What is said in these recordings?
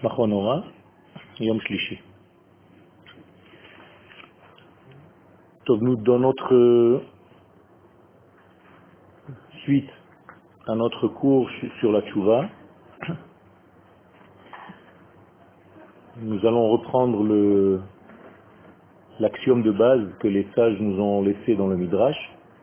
Machonora, Yom Shlishi. Donc nous, dans notre suite à notre cours sur la Tchouva, nous allons reprendre l'axiome de base que les sages nous ont laissé dans le Midrash,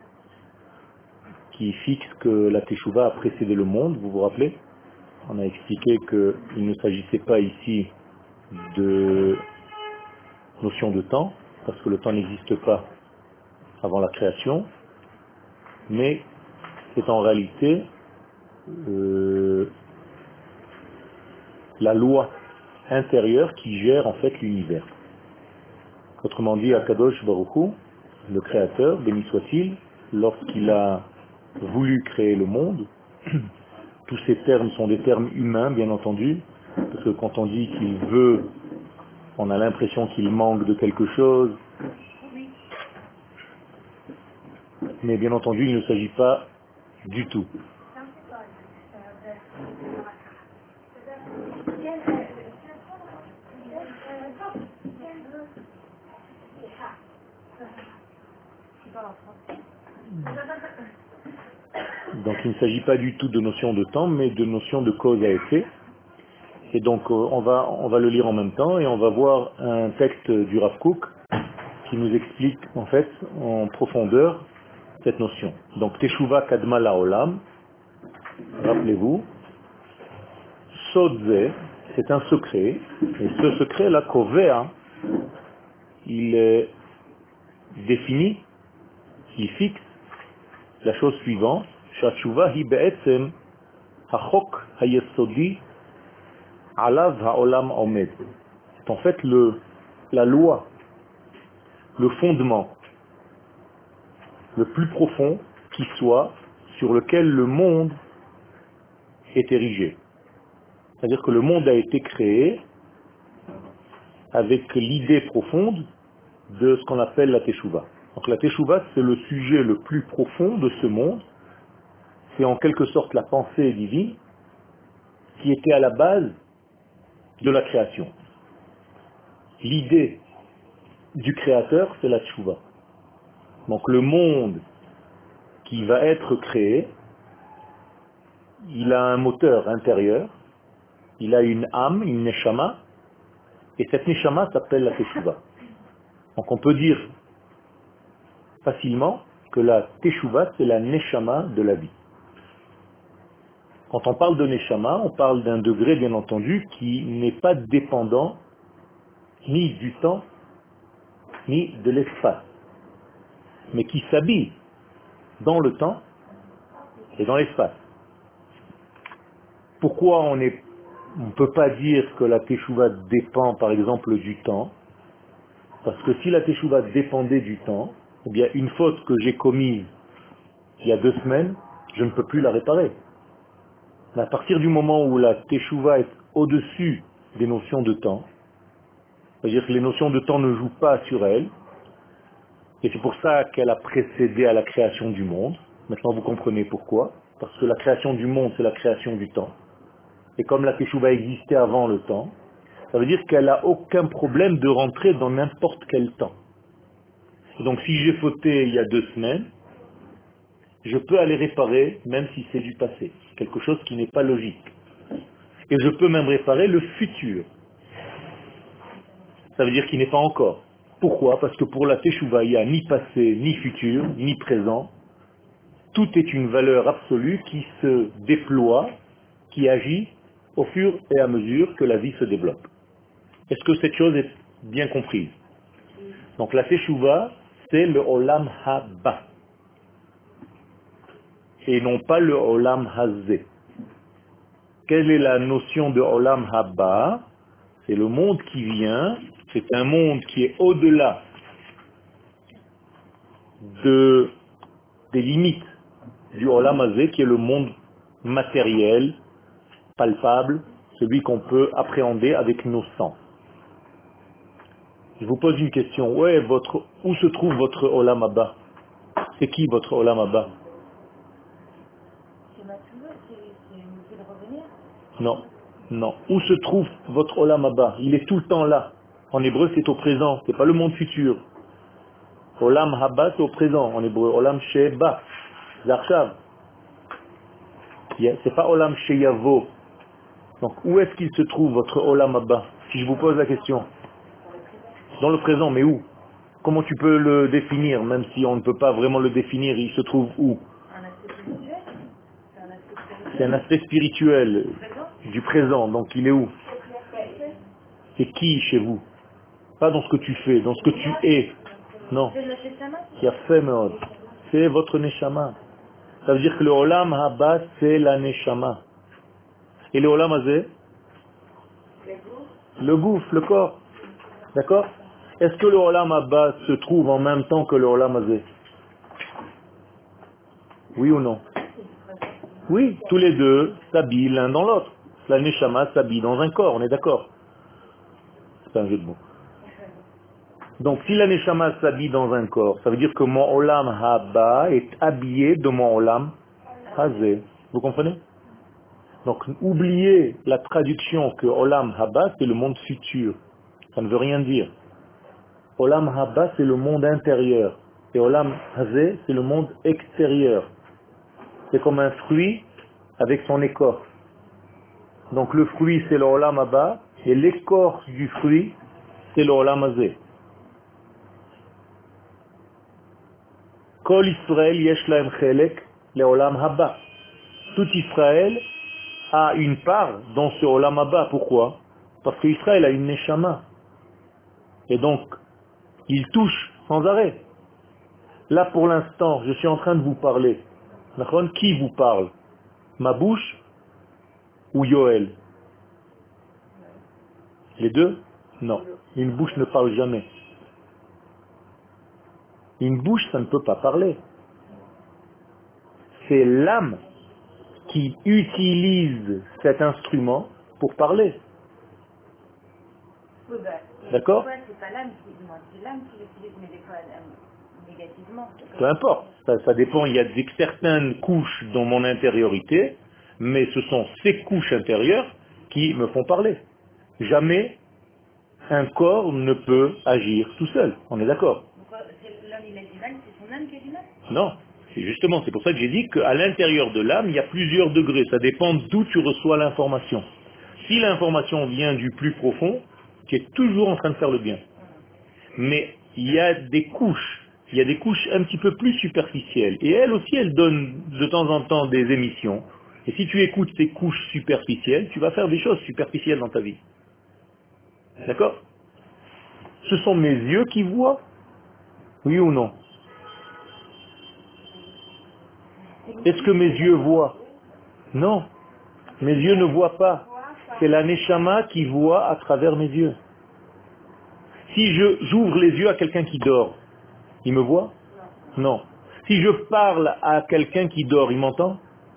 qui fixe que la Teshuvah a précédé le monde, vous vous rappelez? On a expliqué qu'il ne s'agissait pas ici de notion de temps, parce que le temps n'existe pas avant la création, mais c'est en réalité la loi intérieure qui gère en fait l'univers. Autrement dit, Akadosh Baruch Hu, le créateur, béni soit-il, lorsqu'il a voulu créer le monde, tous ces termes sont des termes humains, bien entendu, parce que quand on dit qu'il veut, on a l'impression qu'il manque de quelque chose, mais bien entendu, il ne s'agit pas du tout. Donc il ne s'agit pas du tout de notion de temps, mais de notion de cause à effet. Et donc on va le lire en même temps et on va voir un texte du Rav Kook qui nous explique en fait en profondeur cette notion. Donc Teshuvah Kadma Laolam, rappelez-vous, Sodze, c'est un secret, et ce secret, la Kovea, il définit, il fixe la chose suivante, Shachuvah hi be'etzem hachok hayesodi alav ha'olam omed. C'est en fait la loi, le fondement le plus profond qui soit sur lequel le monde est érigé. C'est-à-dire que le monde a été créé avec l'idée profonde de ce qu'on appelle la Teshuvah. Donc la Teshuvah, c'est le sujet le plus profond de ce monde. C'est en quelque sorte la pensée divine qui était à la base de la création. L'idée du créateur, c'est la Teshuvah. Donc le monde qui va être créé, il a un moteur intérieur, il a une âme, une neshama, et cette neshama s'appelle la Teshuvah. Donc on peut dire facilement que la Teshuvah, c'est la neshama de la vie. Quand on parle de neshama, on parle d'un degré, bien entendu, qui n'est pas dépendant ni du temps, ni de l'espace, mais qui s'habille dans le temps et dans l'espace. Pourquoi on ne peut pas dire que la Teshuvah dépend, par exemple, du temps? Parce que si la Teshuvah dépendait du temps, eh bien une faute que j'ai commise il y a 2 semaines, je ne peux plus la réparer. Mais à partir du moment où la Teshuvah est au-dessus des notions de temps, c'est-à-dire que les notions de temps ne jouent pas sur elle, et c'est pour ça qu'elle a précédé à la création du monde. Maintenant vous comprenez pourquoi. Parce que la création du monde, c'est la création du temps. Et comme la Teshuvah existait avant le temps, ça veut dire qu'elle n'a aucun problème de rentrer dans n'importe quel temps. Et donc si j'ai fauté il y a 2 semaines, je peux aller réparer même si c'est du passé. Quelque chose qui n'est pas logique. Et je peux même réparer le futur. Ça veut dire qu'il n'est pas encore. Pourquoi? Parce que pour la Teshuvah, il n'y a ni passé, ni futur, ni présent. Tout est une valeur absolue qui se déploie, qui agit au fur et à mesure que la vie se développe. Est-ce que cette chose est bien comprise? Donc la Teshuvah, c'est le Olam Haba, et non pas le Olam Hazé. Quelle est la notion de Olam Haba? C'est le monde qui vient, c'est un monde qui est au-delà des limites du Olam Hazé, qui est le monde matériel, palpable, celui qu'on peut appréhender avec nos sens. Je vous pose une question. Ouais, où se trouve votre Olam Haba? C'est qui votre Olam Haba? C'est ma Teshuvah, c'est le fait de revenir. Non. Non. Où se trouve votre Olam Haba? Il est tout le temps là. En hébreu, c'est au présent, c'est pas le monde futur. Olam Haba, c'est au présent. En hébreu, Olam Sheba. Zarshav. C'est pas Olam Sheyavo. Donc, où est-ce qu'il se trouve votre Olam Haba? Si je vous pose la question. Dans le présent, mais où? Comment tu peux le définir, même si on ne peut pas vraiment le définir, il se trouve où? C'est un aspect spirituel du présent, donc il est où? C'est qui chez vous? Pas dans ce que tu fais, dans ce que tu es. Non. Qui a fait Meod. C'est votre Neshama. Ça veut dire que le Olam Haba, c'est la Neshama. Et le Olam Hazé? Le gouffre, le corps. D'accord? Est-ce que le Olam Haba se trouve en même temps que le Olam Hazé? Oui ou non? Oui, tous les deux s'habillent l'un dans l'autre. La Neshama s'habille dans un corps, on est d'accord? C'est un jeu de mots. Donc si la Neshama s'habille dans un corps, ça veut dire que mon Olam Haba est habillé de mon Olam Hazé. Vous comprenez? Donc oubliez la traduction que Olam Haba c'est le monde futur. Ça ne veut rien dire. Olam Haba c'est le monde intérieur. Et Olam Hazé c'est le monde extérieur. C'est comme un fruit avec son écorce. Donc le fruit c'est le Olam Haba et l'écorce du fruit c'est le Olam Hazé. Kol Israël yesh lahem chelek le Olam Haba. Tout Israël a une part dans ce Olam Haba. Pourquoi? Parce qu'Israël a une Neshama. Et donc, il touche sans arrêt. Là, pour l'instant, je suis en train de vous parler. Qui vous parle? Ma bouche ou Yoel? Les deux? Non. Une bouche ne parle jamais. Une bouche, ça ne peut pas parler. C'est l'âme qui utilise cet instrument pour parler. D'accord? Peu importe, ça dépend, il y a certaines couches dans mon intériorité, mais ce sont ces couches intérieures qui me font parler. Jamais un corps ne peut agir tout seul, on est d'accord? Non, c'est pour ça que j'ai dit qu'à l'intérieur de l'âme, il y a plusieurs degrés, ça dépend d'où tu reçois l'information. Si l'information vient du plus profond, tu es toujours en train de faire le bien. Mais il y a des couches, un petit peu plus superficielles. Et elles aussi, elles donnent de temps en temps des émissions. Et si tu écoutes ces couches superficielles, tu vas faire des choses superficielles dans ta vie. D'accord? Ce sont mes yeux qui voient? Oui ou non? Est-ce que mes yeux voient? Non. Mes yeux ne voient pas. C'est la Neshama qui voit à travers mes yeux. Si j'ouvre les yeux à quelqu'un qui dort, il me voit? Non. Si je parle à quelqu'un qui dort, il m'entend?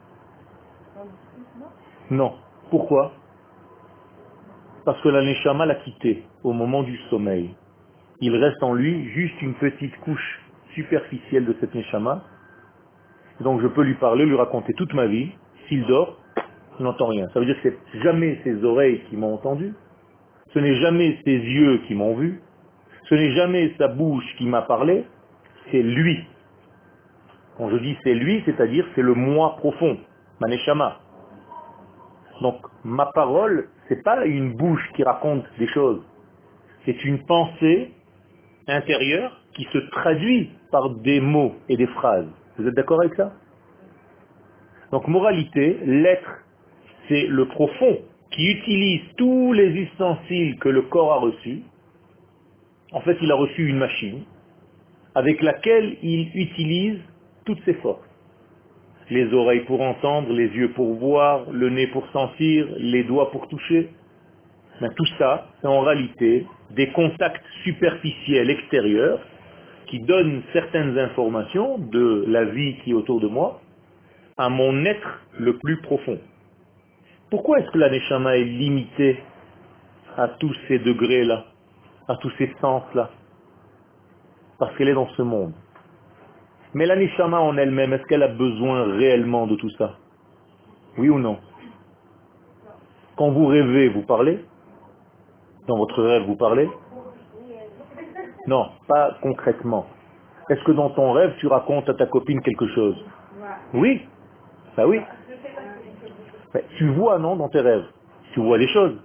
Non. Pourquoi? Parce que la Neshama l'a quitté au moment du sommeil. Il reste en lui juste une petite couche superficielle de cette Neshama. Donc je peux lui parler, lui raconter toute ma vie. S'il dort, il n'entend rien. Ça veut dire que c'est jamais ses oreilles qui m'ont entendu. Ce n'est jamais ses yeux qui m'ont vu. Ce n'est jamais sa bouche qui m'a parlé. C'est lui. Quand je dis c'est lui, c'est-à-dire c'est le moi profond, ma Neshama. Donc ma parole, c'est pas une bouche qui raconte des choses. C'est une pensée intérieure qui se traduit par des mots et des phrases. Vous êtes d'accord avec ça? Donc moralité, l'être, c'est le profond qui utilise tous les ustensiles que le corps a reçus. En fait, il a reçu une machine avec laquelle il utilise toutes ses forces. Les oreilles pour entendre, les yeux pour voir, le nez pour sentir, les doigts pour toucher. Mais tout ça, c'est en réalité des contacts superficiels extérieurs qui donnent certaines informations de la vie qui est autour de moi à mon être le plus profond. Pourquoi est-ce que la Neshama est limitée à tous ces degrés-là, à tous ces sens-là? Parce qu'elle est dans ce monde. Mais la Neshama en elle-même, est-ce qu'elle a besoin réellement de tout ça? Oui ou non? Quand vous rêvez, vous parlez? Dans votre rêve, vous parlez? Non, pas concrètement. Est-ce que dans ton rêve, tu racontes à ta copine quelque chose? Oui, bah oui. Mais tu vois, non, dans tes rêves? Tu vois les choses.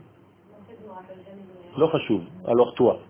Alors toi.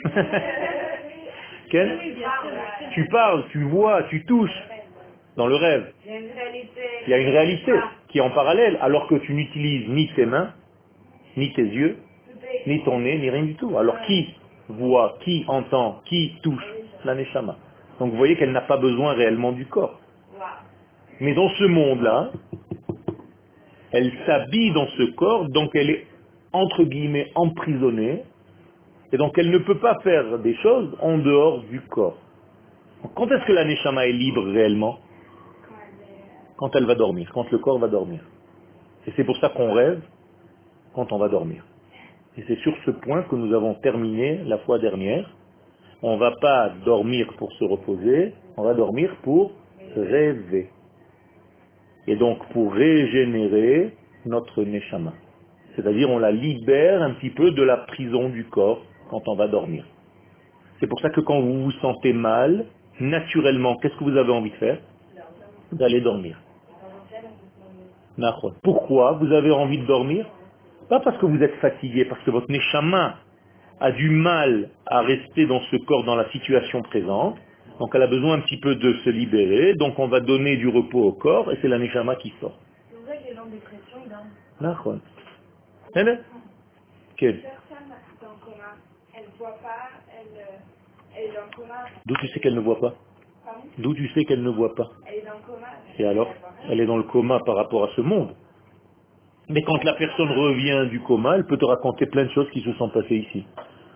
Quel? Tu parles, tu vois, tu touches dans le rêve. Il y a une réalité qui est en parallèle, alors que tu n'utilises ni tes mains, ni tes yeux, ni ton nez, ni rien du tout. Alors qui voit, qui entend, qui touche? La Neshama. Donc vous voyez qu'elle n'a pas besoin réellement du corps. Mais dans ce monde-là, elle s'habille dans ce corps, donc elle est entre guillemets emprisonnée, et donc elle ne peut pas faire des choses en dehors du corps. Quand est-ce que la Neshama est libre réellement? Quand elle va dormir, quand le corps va dormir. Et c'est pour ça qu'on rêve quand on va dormir. Et c'est sur ce point que nous avons terminé la fois dernière. On ne va pas dormir pour se reposer, on va dormir pour rêver. Et donc pour régénérer notre Neshama. C'est-à-dire on la libère un petit peu de la prison du corps quand on va dormir. C'est pour ça que quand vous vous sentez mal, naturellement, qu'est-ce que vous avez envie de faire? D'aller dormir. Pourquoi vous avez envie de dormir? Pas parce que vous êtes fatigué, parce que votre Neshama a du mal à rester dans ce corps, dans la situation présente. Donc elle a besoin un petit peu de se libérer. Donc on va donner du repos au corps et c'est la Neshama qui sort. C'est vrai qu'il est en dépression, D'accord. Quel? personne est en coma. Elle ne voit pas, elle est en coma. D'où tu sais qu'elle ne voit pas? Pardon? D'où tu sais qu'elle ne voit pas? Elle est en coma. Et alors? Elle est dans le coma par rapport à ce monde. Mais quand la personne revient du coma, elle peut te raconter plein de choses qui se sont passées ici.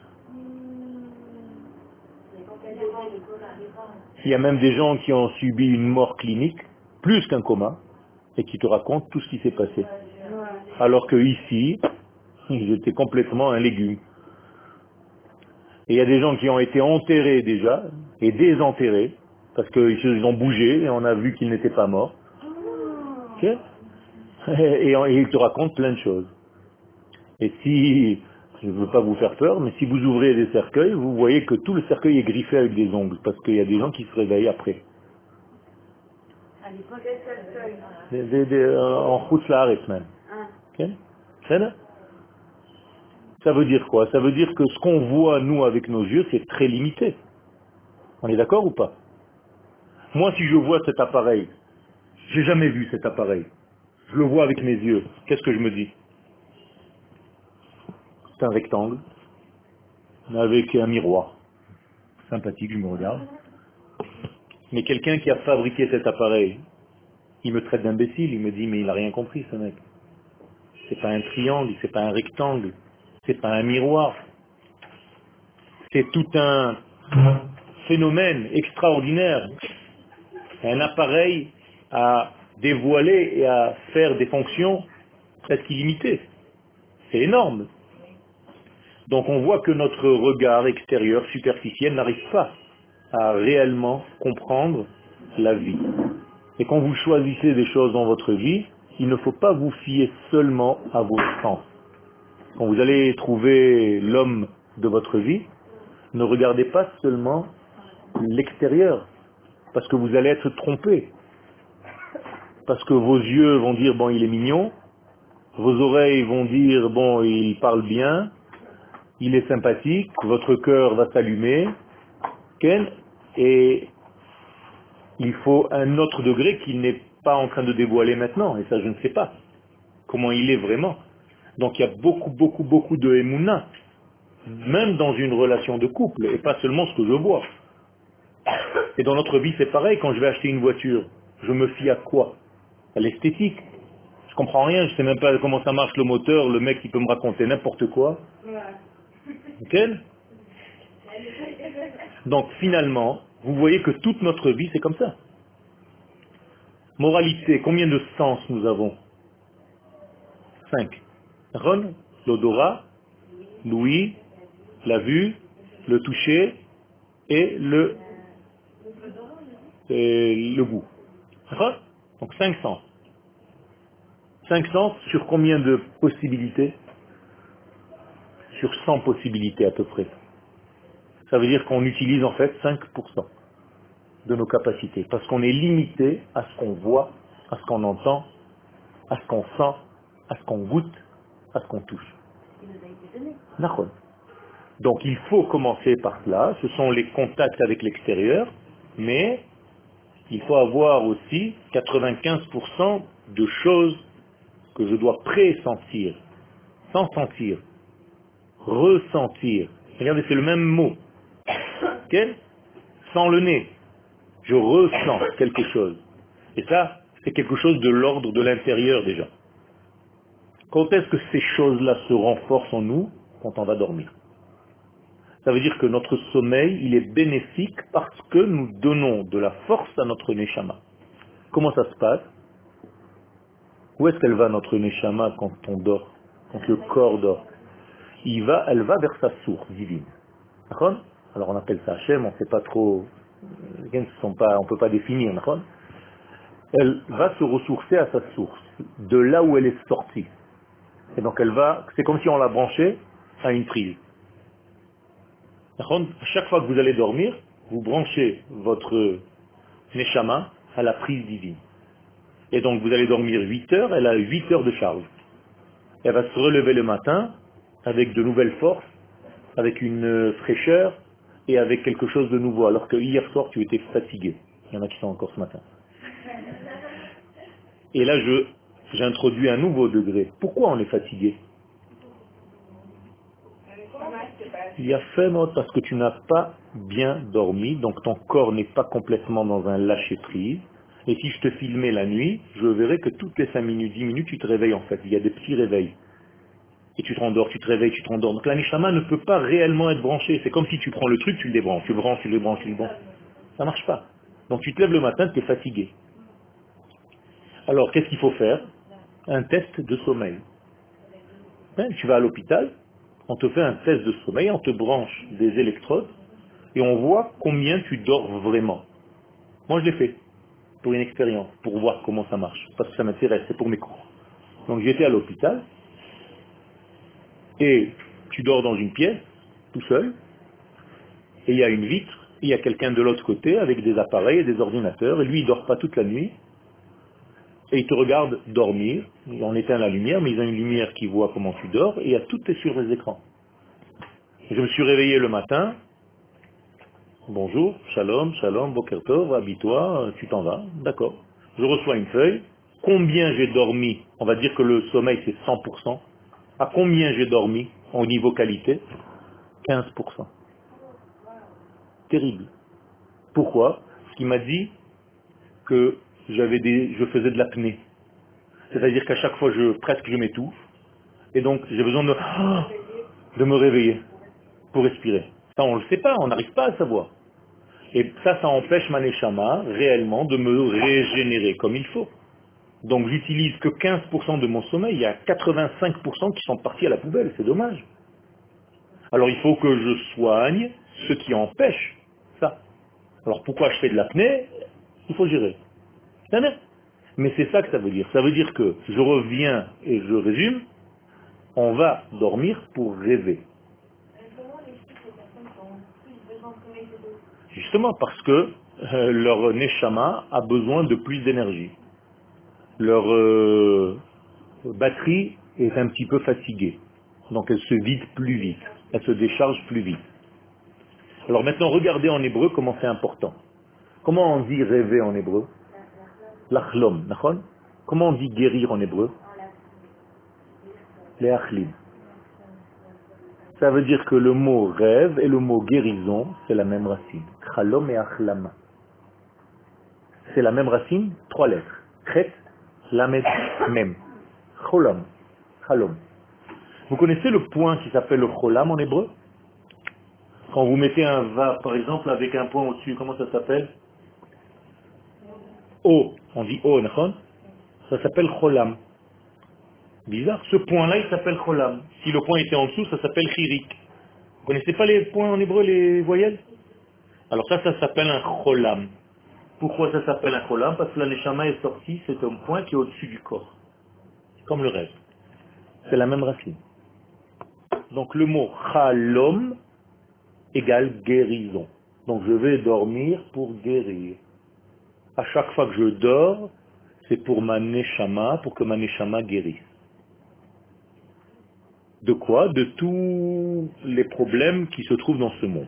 Il y a même des gens qui ont subi une mort clinique, plus qu'un coma, et qui te racontent tout ce qui s'est passé. Alors que ici, ils étaient complètement un légume. Et il y a des gens qui ont été enterrés déjà, et désenterrés, parce qu'ils ont bougé, et on a vu qu'ils n'étaient pas morts. Ok? Et ils te racontent plein de choses. Et si, je ne veux pas vous faire peur, mais si vous ouvrez des cercueils, vous voyez que tout le cercueil est griffé avec des ongles, parce qu'il y a des gens qui se réveillent après. À l'époque, elle seule. En route la arrête même. Ok? C'est là? Ça veut dire quoi? Ça veut dire que ce qu'on voit, nous, avec nos yeux, c'est très limité. On est d'accord ou pas? Moi, si je vois cet appareil, j'ai jamais vu cet appareil. Je le vois avec mes yeux. Qu'est-ce que je me dis? C'est un rectangle, avec un miroir. Sympathique, je me regarde. Mais quelqu'un qui a fabriqué cet appareil, il me traite d'imbécile, il me dit, mais il n'a rien compris, ce mec. C'est pas un triangle, c'est pas un rectangle, c'est pas un miroir. C'est tout un phénomène extraordinaire. Un appareil à dévoiler et à faire des fonctions presque illimitées. C'est énorme. Donc on voit que notre regard extérieur, superficiel, n'arrive pas à réellement comprendre la vie. Et quand vous choisissez des choses dans votre vie, il ne faut pas vous fier seulement à vos sens. Quand vous allez trouver l'homme de votre vie, ne regardez pas seulement l'extérieur, parce que vous allez être trompé. Parce que vos yeux vont dire, bon, il est mignon, vos oreilles vont dire, bon, il parle bien, il est sympathique, votre cœur va s'allumer, et il faut un autre degré qu'il n'est pas en train de dévoiler maintenant, et ça je ne sais pas comment il est vraiment. Donc il y a beaucoup, beaucoup, beaucoup de émouna, même dans une relation de couple, et pas seulement ce que je vois. Et dans notre vie c'est pareil, quand je vais acheter une voiture, je me fie à quoi? À l'esthétique. Je comprends rien, je sais même pas comment ça marche le moteur, le mec il peut me raconter n'importe quoi. Ok? Donc finalement, vous voyez que toute notre vie c'est comme ça. Moralité, combien de sens nous avons? 5. Ron, l'odorat, l'ouïe, la vue, le toucher et le goût. D'accord? Donc 5 sens. 5 sens sur combien de possibilités? Sur 100 possibilités à peu près. Ça veut dire qu'on utilise en fait 5% de nos capacités. Parce qu'on est limité à ce qu'on voit, à ce qu'on entend, à ce qu'on sent, à ce qu'on goûte, à ce qu'on touche. D'accord. Donc il faut commencer par cela. Ce sont les contacts avec l'extérieur, mais il faut avoir aussi 95% de choses que je dois pressentir, sans sentir, ressentir. Regardez, c'est le même mot. Ok? Sans le nez, je ressens quelque chose. Et ça, c'est quelque chose de l'ordre de l'intérieur déjà. Quand est-ce que ces choses-là se renforcent en nous? Quand on va dormir. Ça veut dire que notre sommeil, il est bénéfique parce que nous donnons de la force à notre neshama. Comment ça se passe? Où est-ce qu'elle va notre neshama quand on dort? Quand le corps dort? Elle va vers sa source divine. D'accord? Alors on appelle ça Hachem, on ne sait pas trop, on ne peut pas définir. D'accord? Elle va se ressourcer à sa source, de là où elle est sortie. Et donc c'est comme si on la branchait à une prise. D'accord? À chaque fois que vous allez dormir, vous branchez votre neshama à la prise divine. Et donc vous allez dormir 8 heures, elle a 8 heures de charge. Elle va se relever le matin avec de nouvelles forces, avec une fraîcheur et avec quelque chose de nouveau, alors que hier soir tu étais fatigué. Il y en a qui sont encore ce matin. Et là j'introduis un nouveau degré. Pourquoi on est fatigué? Il y a fait mode parce que tu n'as pas bien dormi, donc ton corps n'est pas complètement dans un lâcher-prise. Et si je te filmais la nuit, je verrais que toutes les 5 minutes, 10 minutes, tu te réveilles en fait. Il y a des petits réveils. Et tu te rendors, tu te réveilles, tu te rendors. Donc la neshama ne peut pas réellement être branchée. C'est comme si tu prends le truc, tu le débranches, tu le branches, tu le branches, tu le branches. Ça marche pas. Donc tu te lèves le matin, tu es fatigué. Alors qu'est-ce qu'il faut faire? Un test de sommeil. Tu vas à l'hôpital, on te fait un test de sommeil, on te branche des électrodes et on voit combien tu dors vraiment. Moi je l'ai fait pour une expérience, pour voir comment ça marche, parce que ça m'intéresse, c'est pour mes cours. Donc j'étais à l'hôpital et tu dors dans une pièce, tout seul, et il y a une vitre, et il y a quelqu'un de l'autre côté avec des appareils et des ordinateurs, et lui il dort pas toute la nuit, et il te regarde dormir, on éteint la lumière, mais ils ont une lumière qui voit comment tu dors, et il y a tout est sur les écrans. Je me suis réveillé le matin, bonjour, shalom, shalom, boker tov, habille-toi, tu t'en vas, d'accord. Je reçois une feuille, combien j'ai dormi, on va dire que le sommeil c'est 100%, à combien j'ai dormi au niveau qualité? 15%. Terrible. Pourquoi? Parce qu'il m'a dit que je faisais de l'apnée. C'est-à-dire qu'à chaque fois, presque je m'étouffe, et donc j'ai besoin de me réveiller pour respirer. Ça, on ne le sait pas, on n'arrive pas à savoir. Et ça empêche ma neshama réellement de me régénérer comme il faut. Donc j'utilise que 15% de mon sommeil, il y a 85% qui sont partis à la poubelle, c'est dommage. Alors il faut que je soigne ce qui empêche ça. Alors pourquoi je fais de l'apnée? Il faut gérer. C'est bien. Mais c'est ça que ça veut dire. Ça veut dire que je reviens et je résume, on va dormir pour rêver. Justement parce que leur neshama a besoin de plus d'énergie. Leur batterie est un petit peu fatiguée. Donc elle se vide plus vite. Elle se décharge plus vite. Alors maintenant, regardez en hébreu comment c'est important. Comment on dit rêver en hébreu? L'achlom, d'accord? Comment on dit guérir en hébreu? Les achlim. Ça veut dire que le mot rêve et le mot guérison, c'est la même racine. Chalom et achlama. C'est la même racine, 3 lettres. Chet, lamed, mem. Cholam. Chalom. Vous connaissez le point qui s'appelle le cholam en hébreu? Quand vous mettez un va, par exemple, avec un point au-dessus, comment ça s'appelle? O. On dit O, d'accord? Ça s'appelle cholam. Bizarre. Ce point-là, il s'appelle cholam. Si le point était en dessous, ça s'appelle chirik. Vous connaissez pas les points en hébreu, les voyelles? Alors ça s'appelle un cholam. Pourquoi ça s'appelle un cholam? Parce que la neshama est sortie, c'est un point qui est au-dessus du corps. comme le rêve. C'est la même racine. Donc le mot chalom égale guérison. Donc je vais dormir pour guérir. À chaque fois que je dors, c'est pour ma neshama, pour que ma neshama guérisse. De quoi? De tous les problèmes qui se trouvent dans ce monde.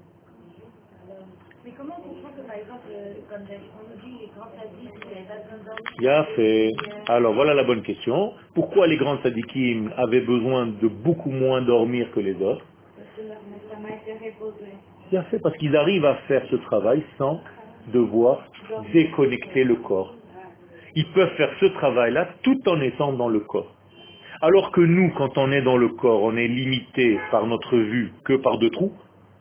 Mais comment on comprend que, par exemple, comme on nous dit, les grands sadiques, ils n'avaient pas besoin de dormir? Bien fait. Alors voilà la bonne question. Pourquoi les grands tzadikim avaient besoin de beaucoup moins dormir que les autres? Parce que leur neshama était reposée. Bien fait, parce qu'ils arrivent à faire ce travail sans devoir déconnecter le corps. Ils peuvent faire ce travail-là tout en étant dans le corps. Alors que nous, quand on est dans le corps, on est limité par notre vue que par deux trous,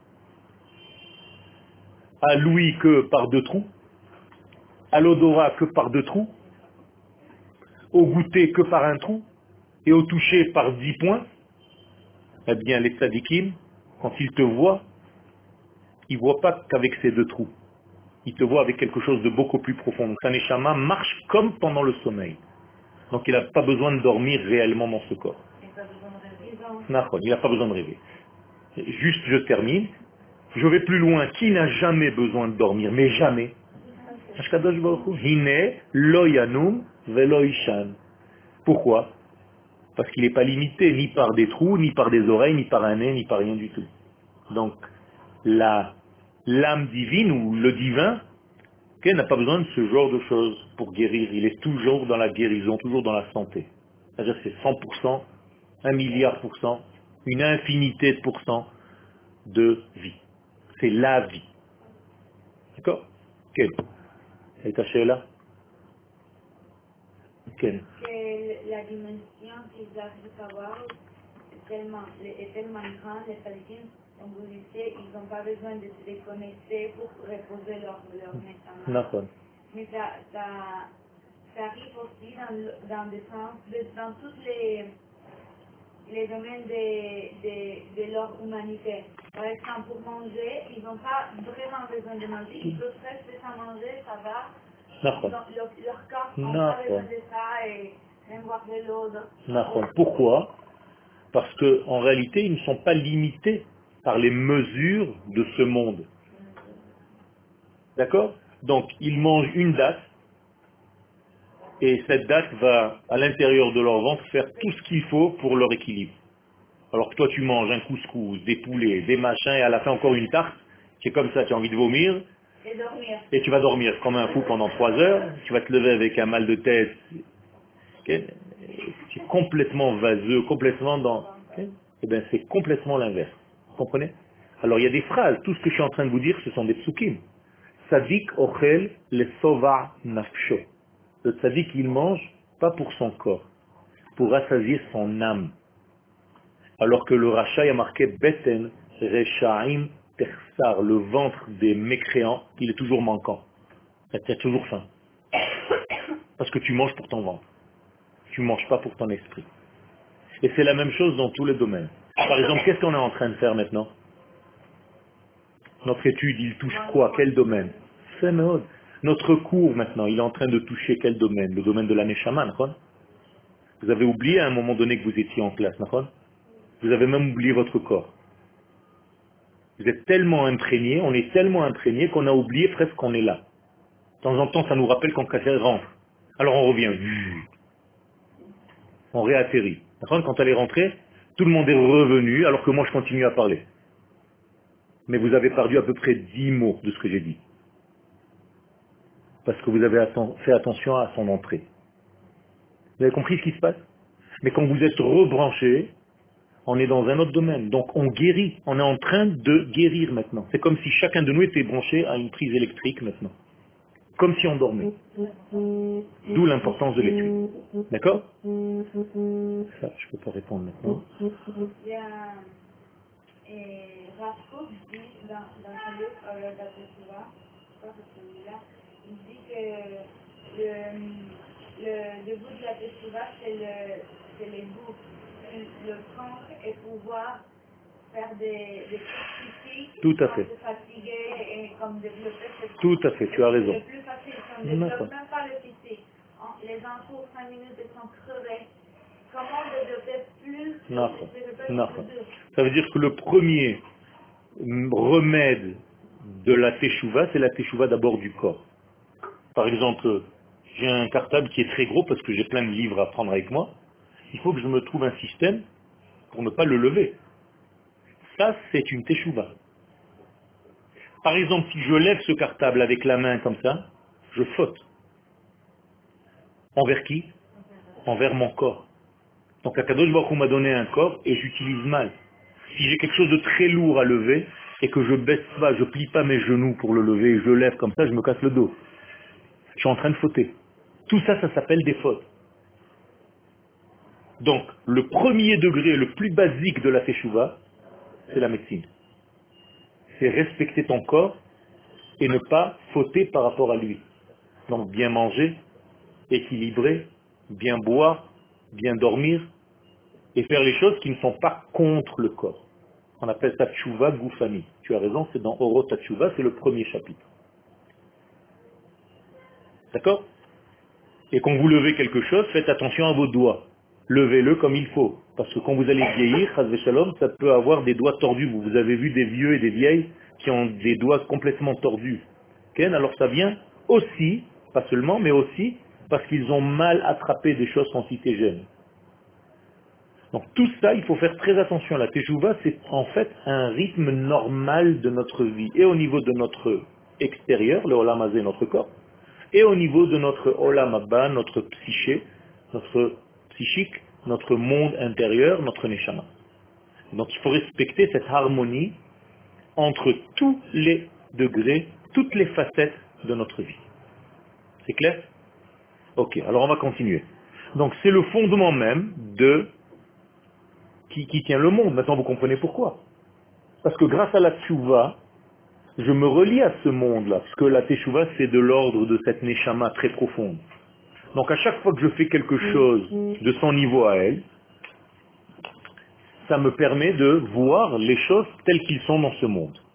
à l'ouïe que par deux trous, à l'odorat que par deux trous, au goûter que par un trou, et au toucher par 10 points. Eh bien, les tzadikim, quand ils te voient, ils ne voient pas qu'avec ces deux trous. Ils te voient avec quelque chose de beaucoup plus profond. Donc, un neshama marche comme pendant le sommeil. Donc, il n'a pas besoin de dormir réellement dans ce corps. Il n'a pas besoin de rêver. Juste, je termine. Je vais plus loin. Qui n'a jamais besoin de dormir? Mais jamais. Ashkadosh Baruch Hu, Hine lo yanum velo ishan. Pourquoi? Parce qu'il n'est pas limité ni par des trous, ni par des oreilles, ni par un nez, ni par rien du tout. Donc, l'âme divine ou le divin, n'a pas besoin de ce genre de choses pour guérir. Il est toujours dans la guérison, toujours dans la santé. C'est-à-dire que c'est 100%, 1 milliard %, une infinité de pourcents de vie. C'est la vie. D'accord? Quel? Et ta là? Quel? Que la dimension qu'ils arrivent à voir est tellement grande, les sadikim, comme vous disiez, ils n'ont pas besoin de se déconnecter pour reposer leur neshama. D'accord. Mais ça arrive aussi dans des sens, dans tous les domaines de leur humanité. Par exemple, pour manger, ils n'ont pas vraiment besoin de manger, ils peuvent rester sans manger, ça va. D'accord. Leur corps n'a pas besoin de ça et même boire de l'eau. D'accord. Pourquoi? Parce qu'en réalité, ils ne sont pas limités par les mesures de ce monde. D'accord? Donc, ils mangent une date, et cette date va, à l'intérieur de leur ventre, faire tout ce qu'il faut pour leur équilibre. Alors que toi, tu manges un couscous, des poulets, des machins, et à la fin encore une tarte, c'est comme ça, tu as envie de vomir, Et dormir. et tu vas dormir comme un fou pendant 3 heures, tu vas te lever avec un mal de tête, ok? C'est complètement vaseux, complètement dans... ok? Eh bien, c'est complètement l'inverse. Vous comprenez? Alors, il y a des phrases, tout ce que je suis en train de vous dire, ce sont des psukim. Sadik ochel le sova nafsho. Le tzaddik, il mange pas pour son corps, pour rassasier son âme. Alors que le rachat a marqué beten rechaim tersar, le ventre des mécréants, il est toujours manquant. Tu as toujours faim. Parce que tu manges pour ton ventre. Tu ne manges pas pour ton esprit. Et c'est la même chose dans tous les domaines. Par exemple, qu'est-ce qu'on est en train de faire maintenant? Notre étude, il touche quoi? Quel domaine? C'est notre cours maintenant, il est en train de toucher quel domaine? Le domaine de la neshama, d'accord? Vous avez oublié à un moment donné que vous étiez en classe, d'accord? Vous avez même oublié votre corps. Vous êtes tellement imprégné, on est tellement imprégné qu'on a oublié presque qu'on est là. De temps en temps, ça nous rappelle quand quelqu'un rentre. Alors on revient. On réatterrit. D'accord? Quand elle est rentrée, tout le monde est revenu alors que moi je continue à parler. Mais vous avez perdu à peu près 10 mots de ce que j'ai dit. Parce que vous avez fait attention à son entrée. Vous avez compris ce qui se passe? Mais quand vous êtes rebranché, on est dans un autre domaine. Donc on guérit. On est en train de guérir maintenant. C'est comme si chacun de nous était branché à une prise électrique maintenant. Comme si on dormait. D'où l'importance de l'étude. D'accord? Ça, je peux pas répondre maintenant. Il y a Rav Kook dit dans son livre la Teshuvah, je crois que c'est celui-là, il dit que le but de la Teshuvah, c'est les bouts, le prendre et pouvoir faire des physiques Tout à sans fait. se fatiguer et comme développer cette... Tout à fait, tu as raison. C'est plus facile, si on ne développe même pas le physique. Les gens courent 5 minutes et sont crevés. comment développer plus, Non. développer Non. plus de... Ça veut dire que le premier remède de la teshuva, c'est la teshuva d'abord du corps. Par exemple, j'ai un cartable qui est très gros parce que j'ai plein de livres à prendre avec moi. Il faut que je me trouve un système pour ne pas le lever. Ça, c'est une teshuva. Par exemple, si je lève ce cartable avec la main comme ça, je faute. Envers qui? Envers mon corps. Donc Akadosh Baruch Hu m'a donné un corps et j'utilise mal. Si j'ai quelque chose de très lourd à lever et que je baisse pas, je plie pas mes genoux pour le lever et je lève comme ça, je me casse le dos. Je suis en train de fauter. Tout ça, ça s'appelle des fautes. Donc, le premier degré, le plus basique de la teshuva, c'est la médecine. C'est respecter ton corps et ne pas fauter par rapport à lui. Donc, bien manger, équilibrer, bien boire, bien dormir et faire les choses qui ne sont pas contre le corps. On appelle ça teshuva goufani. Tu as raison, c'est dans Orot Teshuva, c'est le premier chapitre. D'accord? Et quand vous levez quelque chose, faites attention à vos doigts. Levez-le comme il faut. Parce que quand vous allez vieillir, chas v'shalom, ça peut avoir des doigts tordus. Vous avez vu des vieux et des vieilles qui ont des doigts complètement tordus. Ken, alors ça vient aussi, pas seulement, mais aussi parce qu'ils ont mal attrapé des choses quand ils étaient jeunes. Donc tout ça, il faut faire très attention. La teshuva, c'est en fait un rythme normal de notre vie. Et au niveau de notre extérieur, le olam hazé, notre corps, et au niveau de notre olam haba, notre psyché, notre psychique, notre monde intérieur, notre neshama. Donc il faut respecter cette harmonie entre tous les degrés, toutes les facettes de notre vie. C'est clair? Ok, alors on va continuer. Donc c'est le fondement même de qui tient le monde. Maintenant vous comprenez pourquoi. Parce que grâce à la teshuvah, je me relie à ce monde-là, parce que la teshuvah c'est de l'ordre de cette neshama très profonde. Donc à chaque fois que je fais quelque chose de son niveau à elle, ça me permet de voir les choses telles qu'ils sont dans ce monde.